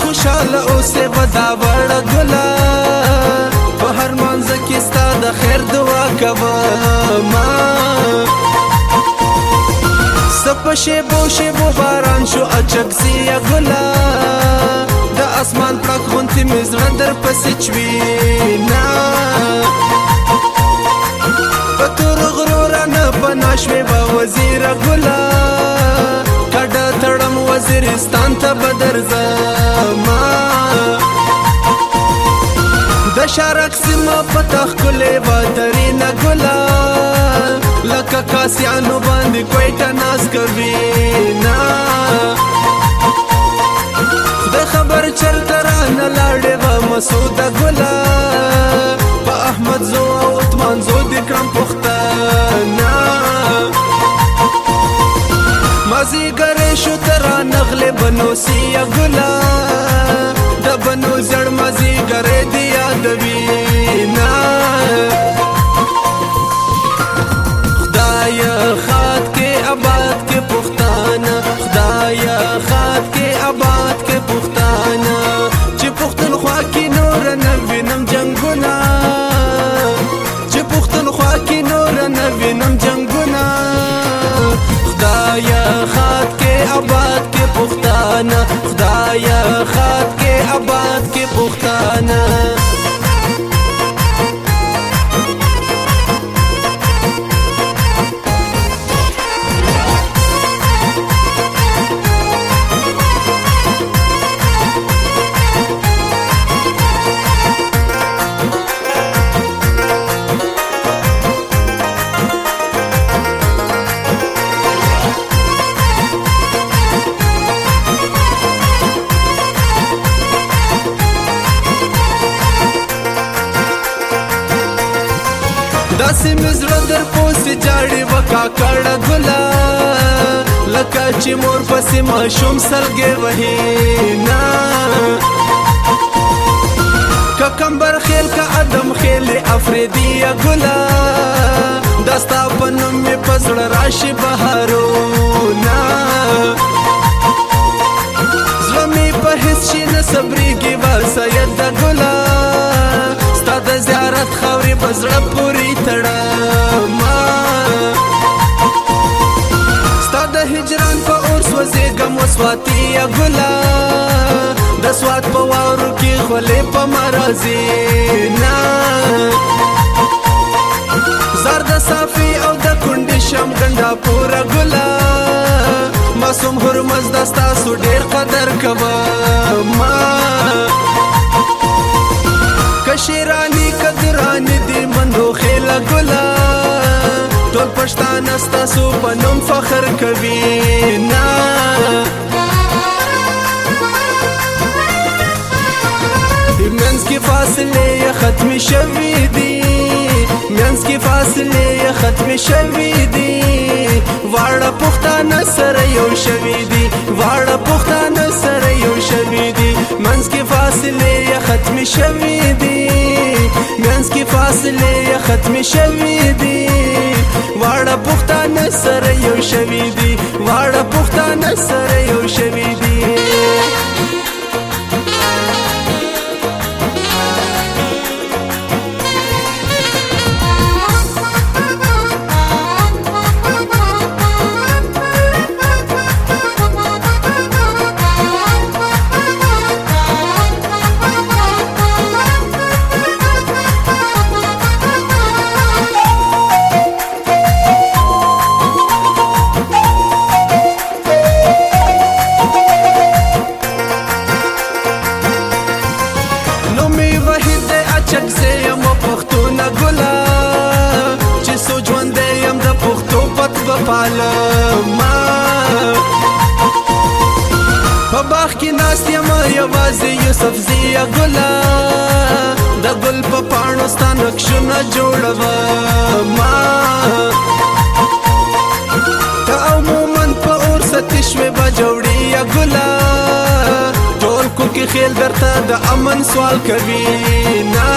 خوشاله اوسې به دا وړه ګله په هر مانځه کې ستا د خیر دعا کومه څه په شیبو شیبو باران شو اچک زیه ګله د اسمان پړک غوندې مې زړه در پسې چوینه په تور غرو رانه پناه شوې به وزیره ګله کډه تړم وزیرستان ته به درځمه د شارک سیمه په تا ښکلې به ترینه ګله لکه کاسیانو باندې کویټه ناز کوینه خدای خبر چرته رانه لاړې به مسوده ګله په احمد زو او عثمان زو دې کړم پښتنه مازیګری شو ته رانغلې بنو سیه ګله د بنو زړ مازیګری دې یادوینه خدای خاط کې آباد کې پښتانه خدای خاط کې آباد کې پښتانه چې پښتونخوا کې نور نه وینم جنګونه چې پښتونخوا کې نور نه وینم جنګونه خدای خاط کې آباد کې پښتانه خدای خاط کې آباد کې پښتانه داسې مې زړه در پوسې جاړې وکا کړه ګله لکه چې مور پسې ماشوم سلګې وهینه که کمبر خیل که ادم خیلې افریدیه ګله دا ستا په نوم مې په زړه راشي بهارونه زړه مې په هېڅ شي نه صبرېږي به سیده ګله ستا د زیارت خاورې په زړه پورې تړمه ستا د هجران په اور سوځېږم وسواتیه ګله د سوات په واورو کې خولې په مرازینه زار د صافي او د کونډې شم ګنډا پوره ګله معصوم هرمز د ستاسو ډېر قدر کومه کشیرانی کدرانی دی مندو خیل ګله ټول پښتانه ستاسو په نوم فخر کوي نه منځ کې فاصلې ختمې شوې دي منځ کې فاصلې ختمې شوې دي واړه پښتانه سره یو شوي دي واړه پښتانه سره یو شوي دي منځ کې فاصلې ختمې شوې دي منځ کې فاصلې ختمې شوې دي واړه پښتانه سره یو شوي دي واړه پښتانه سره یو شوي دي پالما په باغ کې ناست یم یوازې یوسف زیه ګله د ګل په پاڼو ستا نقشونه جوړومه ته عموما په اور ستې شوې به جوړې ګله ټول کوکې خیل درته د امن سوال کوي نه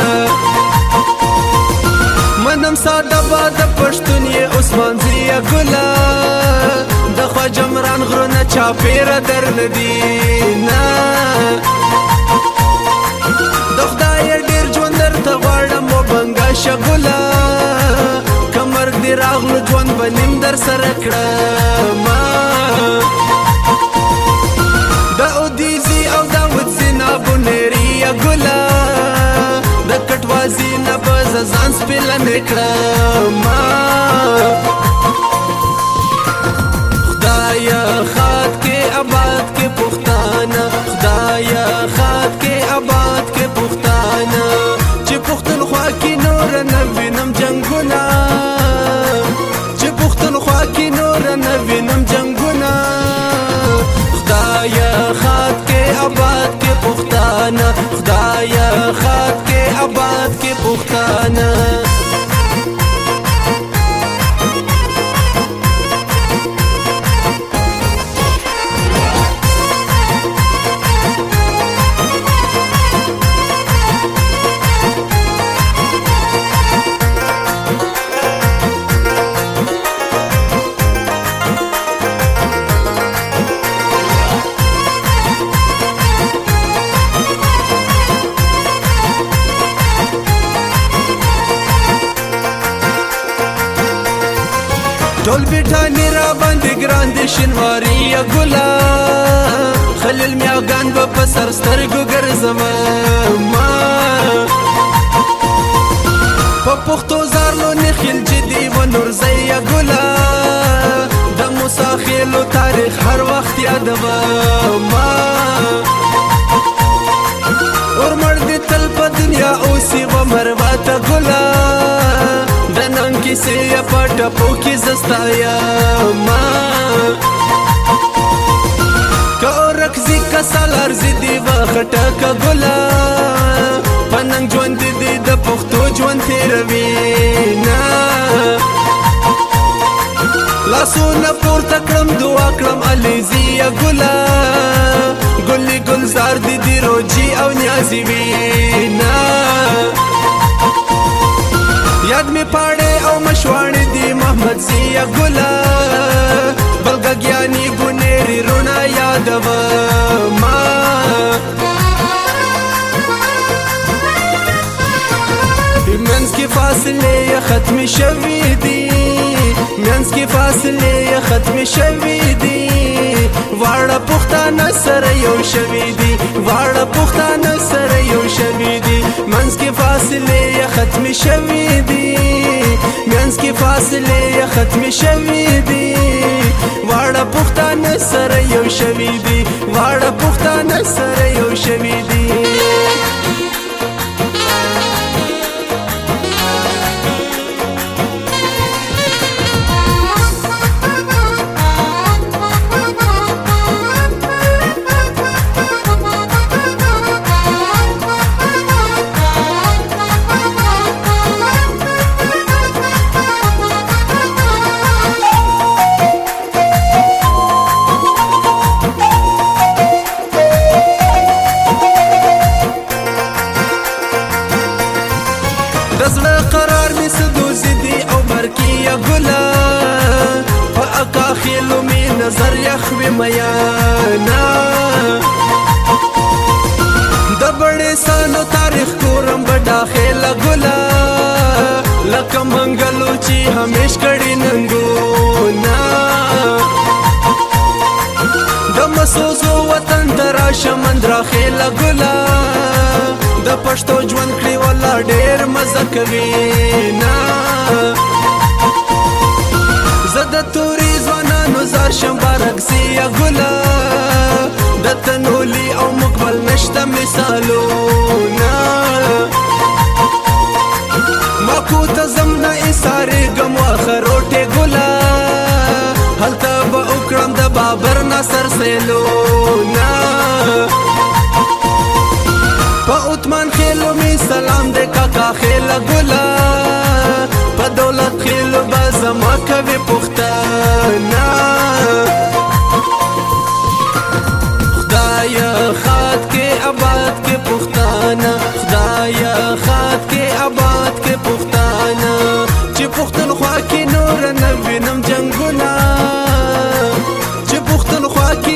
منم ساده با د پښتون یې عثمان زیه ګله د خواجه عمران غرونه چا پیره در ندی نه د خدای ډیر ژوند درته غواړم و بنګه شګوله که مرګ دې راغلو ژوند به نیم در سره کړمه د اودیزي او د ودزینابو نیریه ګله د کټوازي نه به زه ځان سپېلنې کړمه خدایه ښاد کې آباد کې پښتانه خدایه ښاد کې آباد کې پښتانه چې پښتونخوا کې نور نه وینم جنګونه چې پښتونخوا کې نور نه وینم جنګونه خدایه ښاد کې آباد کې پښتانه خدایه ښاد کې آباد کې پښتانه ټول بیټانې را باندې ګران دي شینواري ګله خلیل میاګان به په سر سترګو ګرځمه په پښتو زارلو نه خیل جدي و نورزۍ ګله د موسی خیلو تاریخ هر وخت یادوم اور مړ دې تل په دنیا اوسي و مروته ګله د نن کیسې یې په ټپو کې زه ستایم که اورکزي که سالارزي دي و خټکه ګله په ننګ ژوند دې د پښتو ژوند تېروي نه لاسونه پورته کړم دعا کړم علیزیه ګله ګلې ګلزار دې د روجي او نیازي وي نه یاد می پاړې او مشواڼې دي محمد زیه ګله بلګګیاني ګونېري روڼا یادوم منځ کې فاصلې یې ختمې شوي دي منځ کې فاصلې یې ختمې شوي دي واړه پښتانه سره یو شوي دي واړه پښتانه سره یو شوي دي منځ کې فاصلې یې ختمې شوي دي منځ کې فاصلې یې ختمې شوي دي واړه پښتانه سره یو شوي دي واړه پښتانه سره یو شوي دي زړه قرار می سدوزي دي او برکیه ګله په اکا خیلو می نظر یخوي میانا د بړې سانو تاریخ کورم بډا خیله ګله لکه منګلو چې همیش کړي ننګونا د مسوزو وطن دراشه مندرا خیله ګله د پښتو ژوند کړي ولا ډېر مزه کوي نه زه د توري ځوانانو زار شم بارکزیه ګله د تنولي او مقبل نشته مثالونه ماکو ته ځم نه ایسارېږم واښه روټې ګله هلته به وکړم د بابر ناصر سیلونه په عثمان خیلو می سلام دې کاکا خیله ګله په دولت خیلو به زما کوي پښتانه خدایه ښاد کې آباد کې پښتانه خدایه ښاد کې آباد کې پښتانه چې پښتونخوا کې نور نه وینم جنګونه چې پښتونخوا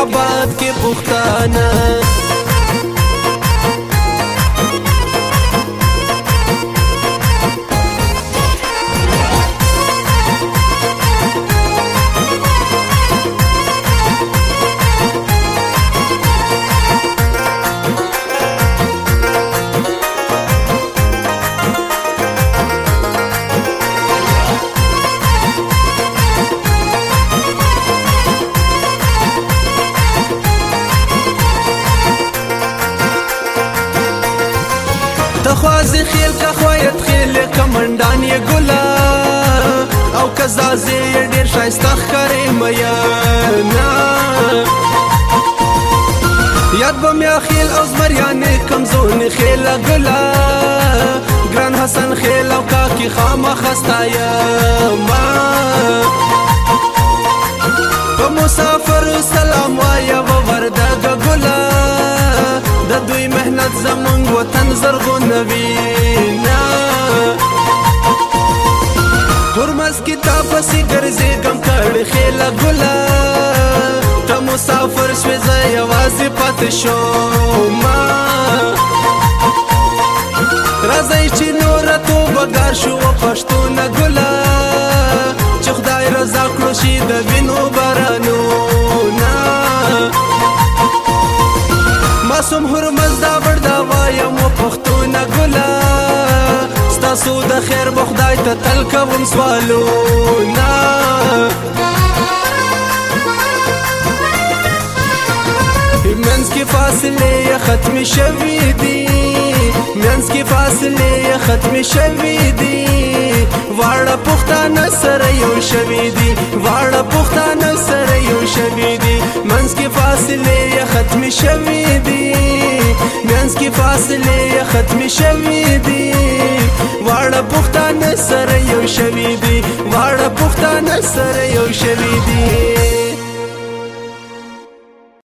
آباد کې پښتانه تخوازی خیل که خوایت خیل کمندان یې ګلا او کزازی یې ډېر ښایسته ښکارې میانا یاد به میا خیل او زمریانې کمزونې خیله ګلا ګران حسن خیل او کاکي خامخا ستایمه په مسافر سلام وایه و وردګه ګلا د دوی مهنت زمونږ وطن زرغونوینا هرمز کې تا پسې ګرځېږم کړې خیله ګله ته مسافر شوې زه یوازې پاتې شومه راځئ چې نوره توبهګار شو و پښتونه ګله چې خدای رضا کړو شي د وینو بارانونه معصوم هرمز دا وردا وایم و پښتونه ګله ستاسو د خیر به خدای ته تل کوم سوالونه منځ کې فاصلې ختمې شوې دي منځ کې فاصلې ختمې شوې دي واړه پښتانه سره یو شوي دي واړه پښتانه سره یو شوي دي منځ کې فاصلې ختمې شوې دي منځ کې فاصلې ختمې شوې دي واړه پښتانه سره یو شوي دي واړه پښتانه سره یو شوي دي